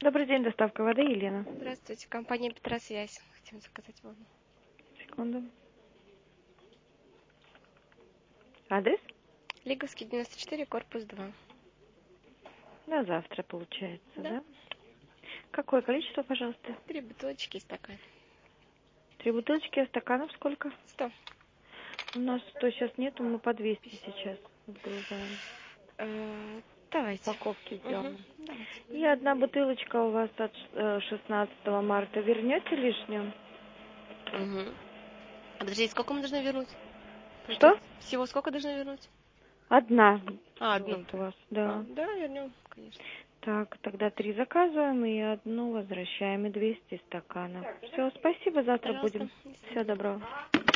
Добрый день, доставка воды, Елена. Здравствуйте, компания Петросвязь. Хотим заказать воду. Секунду. Адрес? Лиговский, 94, корпус 2. На завтра, получается, Да. да? Какое количество, пожалуйста? 3 бутылочки и стакан. 3 бутылочки, а стаканов сколько? 100. У нас 100 сейчас нету, мы по 200 сейчас сгружаем. Давайте. Упаковки сделаем. Давайте. И одна бутылочка у вас от 16 марта. Вернете лишнюю? Подождите, сколько мы должны вернуть? Что? Всего сколько должны вернуть? Одна. Одну. Вот у вас, да. Да, вернем, конечно. Так, тогда 3 заказываем и одну возвращаем, и 200 стаканов. Все, спасибо, завтра Пожалуйста. будем. Всего доброго.